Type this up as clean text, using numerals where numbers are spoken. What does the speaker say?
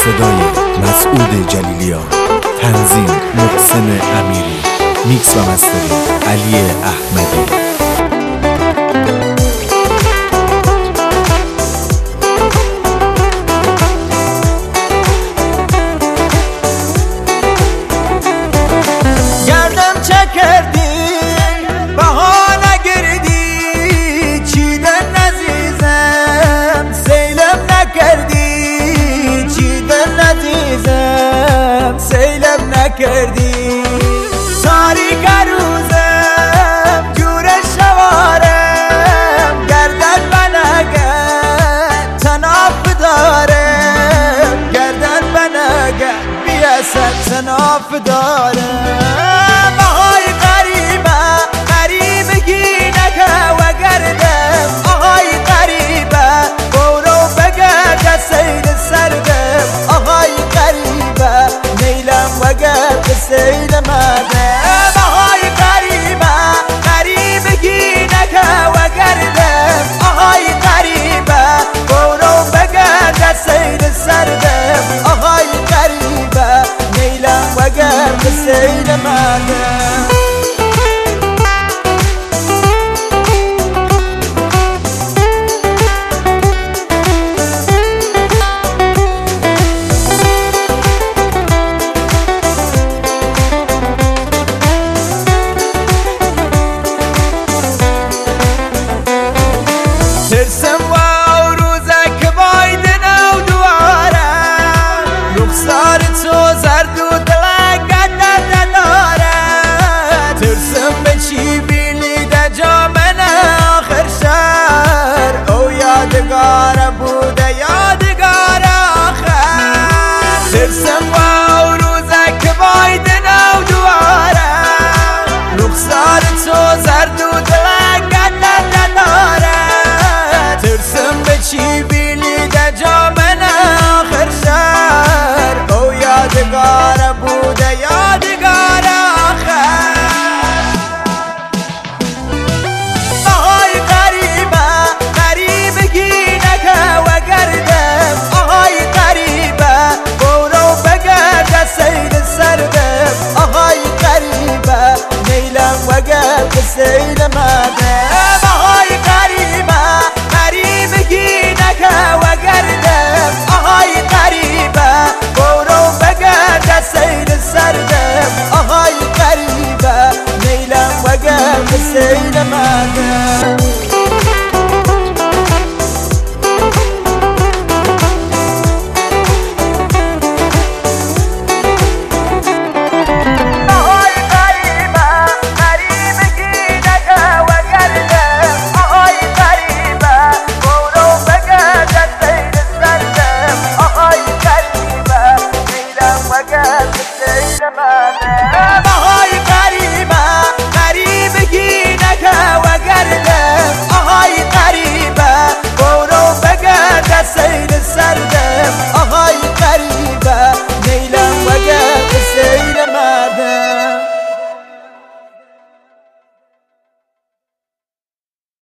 صدای مسعود جلیلیان، تنظیم محسن امیری، میکس و مسترینگ علی احمدی. کردی تاریک روزم جور شوارم گردن بنگه تناف دارم گردن بنگه بیاست تناف دارم آهای قریبه قریبگی نکه و گردم آهای قریبه برو بگرد سیر سردم آهای قریبه نیلم و گرد سید مردم آهای قریبه قریبگی نکه و گردم آهای قریبه برو بگرد سید سردم آهای قریبه نیلم و گرد سید مردم ترسم و روزک بایدن و دوارم رخسار تو زرد و دلنگت نداره ترسم به چی بینی در جامن آخر شهر او یادگار بوده یادگار آخر ترسم و روزک بایدن و دوارم رخسار تو زرد و دلنگت نداره ترسم به چی بینی در جامن آخر شهر او یادگار بوده یادگار آخر آهای قریبه قریبگی نکه و گردم آهای قریبه برو بگرد سید سردم آهای قریبه نیلم و گرد سید مردم آهای قریبه قریبگی نکه و گردم آهای قریبه برو بگرد سید سردم آهای قریبه نیلم و گرد سید مردم آهای قریبه قریبگی نکه و گردم آهای قریبه برو بگرد سید سردم